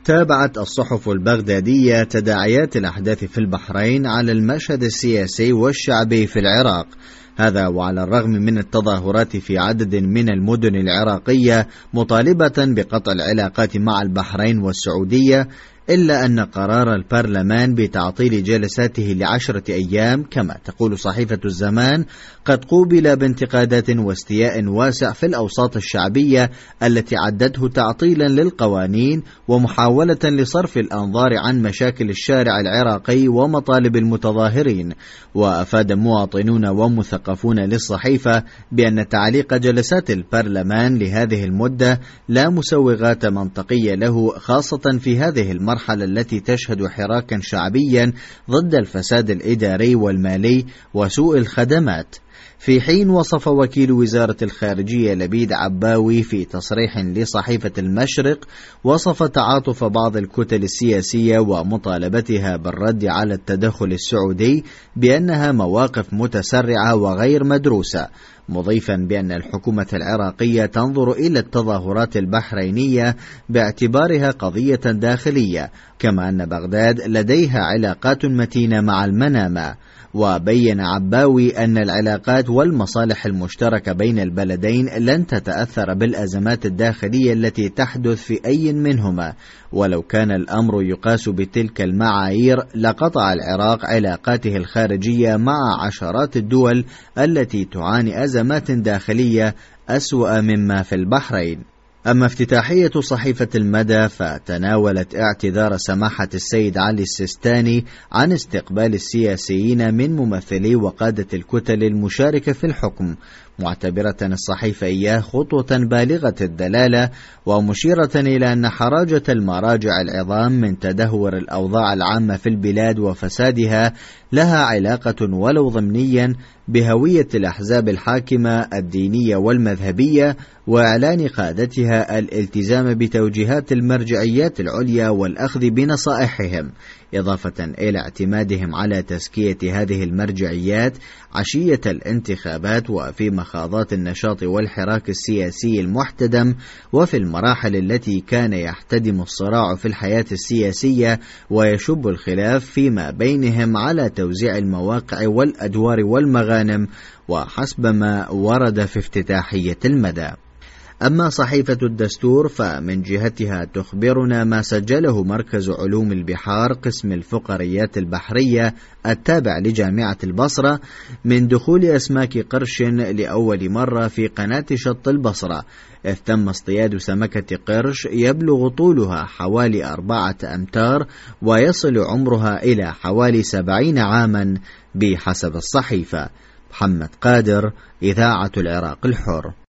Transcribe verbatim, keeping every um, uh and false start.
تابعت الصحف البغدادية تداعيات الأحداث في البحرين على المشهد السياسي والشعبي في العراق، هذا وعلى الرغم من التظاهرات في عدد من المدن العراقية مطالبة بقطع العلاقات مع البحرين والسعودية، إلا أن قرار البرلمان بتعطيل جلساته لعشرة أيام كما تقول صحيفة الزمان قد قوبل بانتقادات واستياء واسع في الأوساط الشعبية التي عدته تعطيلا للقوانين ومحاولة لصرف الأنظار عن مشاكل الشارع العراقي ومطالب المتظاهرين. وأفاد مواطنون ومثقفون للصحيفة بأن تعليق جلسات البرلمان لهذه المدة لا مسوغات منطقية له، خاصة في هذه المرحلة المرحلة التي تشهد حراكا شعبيا ضد الفساد الإداري والمالي وسوء الخدمات. في حين وصف وكيل وزارة الخارجية لبيد عباوي في تصريح لصحيفة المشرق وصف تعاطف بعض الكتل السياسية ومطالبتها بالرد على التدخل السعودي بأنها مواقف متسرعة وغير مدروسة، مضيفا بأن الحكومة العراقية تنظر إلى التظاهرات البحرينية باعتبارها قضية داخلية، كما أن بغداد لديها علاقات متينة مع المنامة. وبين عباوي أن العلاقات والمصالح المشتركة بين البلدين لن تتأثر بالأزمات الداخلية التي تحدث في أي منهما، ولو كان الأمر يقاس بتلك المعايير لقطع العراق علاقاته الخارجية مع عشرات الدول التي تعاني أزمات داخلية أسوأ مما في البحرين. أما افتتاحية صحيفة المدى فتناولت اعتذار سماحة السيد علي السيستاني عن استقبال السياسيين من ممثلي وقادة الكتل المشاركة في الحكم، معتبرة الصحيفة إياه خطوة بالغة الدلالة ومشيرة إلى أن حراجة المراجع العظام من تدهور الأوضاع العامة في البلاد وفسادها لها علاقة ولو ضمنيا بهوية الأحزاب الحاكمة الدينية والمذهبية وإعلان قادتها الالتزام بتوجيهات المرجعيات العليا والأخذ بنصائحهم، إضافة إلى اعتمادهم على تزكية هذه المرجعيات عشية الانتخابات وفي مخاضات النشاط والحراك السياسي المحتدم وفي المراحل التي كان يحتدم الصراع في الحياة السياسية ويشب الخلاف فيما بينهم على توزيع المواقع والأدوار والمغانم، وحسب ما ورد في افتتاحية المدى. أما صحيفة الدستور فمن جهتها تخبرنا ما سجله مركز علوم البحار قسم الفقريات البحرية التابع لجامعة البصرة من دخول أسماك قرش لأول مرة في قناة شط البصرة، إذ تم اصطياد سمكة قرش يبلغ طولها حوالي أربعة أمتار ويصل عمرها إلى حوالي سبعين عاما بحسب الصحيفة. محمد قادر، إذاعة العراق الحر.